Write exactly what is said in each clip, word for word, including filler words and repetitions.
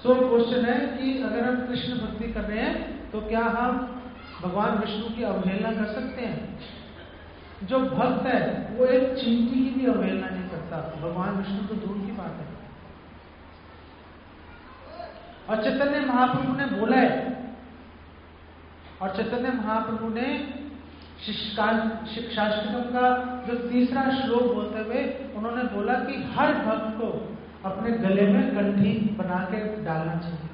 तो क्वेश्चन है कि अगर हम कृष्ण भक्ति कर रहे हैं तो क्या हम भगवान विष्णु की अवहेलना कर सकते हैं? जो भक्त है वो एक चींटी की भी अवहेलना नहीं करता, भगवान विष्णु तो दूर की बात है। और चैतन्य महाप्रभु ने बोला है, और चैतन्य महाप्रभु ने शिक्षाष्टकम का जो तीसरा श्लोक बोलते हुए उन्होंने बोला कि हर भक्त को अपने गले में कंठी बना के डालना चाहिए।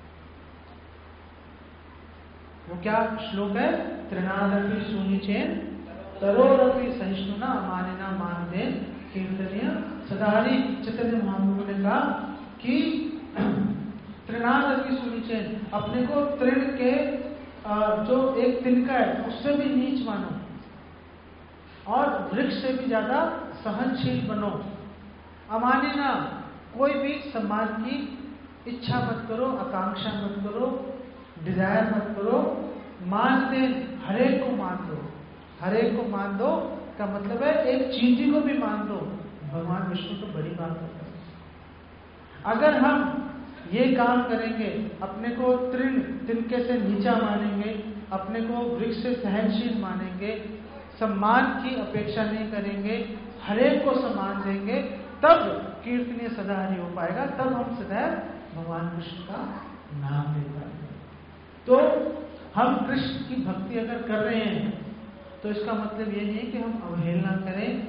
वो क्या श्लोक है? त्रिनादपि सुनिचेन तरोरपि सहिष्णुना मानिना मानदेन कीर्तनीय सदाहरि। चैतन्य महाप्रभु ने कहा कि त्रिनादपि सुनिचेन, अपने को तृण के जो एक तिनका है उससे भी नीच मानो, और वृक्ष से भी ज्यादा सहनशील बनो। अमानिना, कोई भी सम्मान की इच्छा मत करो, आकांक्षा मत करो, डिजायर मत करो। मान दे, हरेक को मान दो। हरेक को मान दो का मतलब है एक चींटी को भी मान दो। भगवान विष्णु तो बड़ी बात करते हैं। अगर हम ये काम करेंगे, अपने को तृण तिनके से नीचा मानेंगे, अपने को वृक्ष से सहनशील मानेंगे, सम्मान की अपेक्षा नहीं करेंगे, हरेक को सम्मान देंगे, तब कीर्तनीय सदाहरि हो पाएगा, तब हम सदैव भगवान कृष्ण का नाम ले पाएंगे। तो हम कृष्ण की भक्ति अगर कर रहे हैं तो इसका मतलब ये नहीं कि हम अवहेलना करें,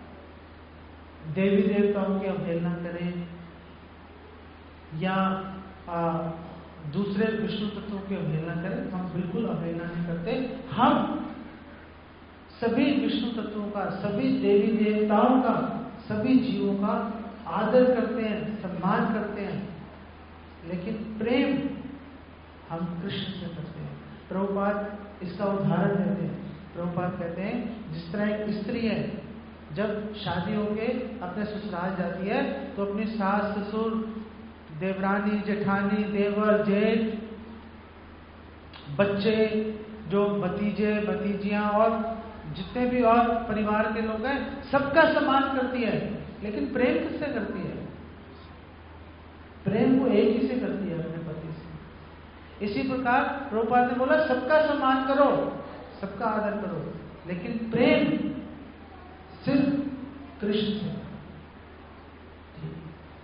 देवी देवताओं की अवहेलना करें, या आ, दूसरे विष्णु तत्वों की अवहेलना करें। हम बिल्कुल अवहेलना नहीं करते। हम सभी विष्णु तत्वों का, सभी देवी देवताओं का, सभी जीवों का आदर करते हैं, सम्मान करते हैं, लेकिन प्रेम हम कृष्ण से करते हैं। प्रभुपाद इसका उदाहरण देते हैं। प्रभुपाद कहते हैं जिस तरह एक स्त्री है जब शादी होके अपने ससुराल जाती है तो अपनी सास ससुर, देवरानी जेठानी, देवर जेठ, बच्चे, जो भतीजे भतीजियां और जितने भी और परिवार के लोग हैं सबका सम्मान करती है, लेकिन प्रेम किससे करती है? प्रेम वो एक ही से करती है, अपने पति से। इसी प्रकार प्रभुपाद ने बोला सबका सम्मान करो, सबका आदर करो, लेकिन प्रेम सिर्फ कृष्ण से।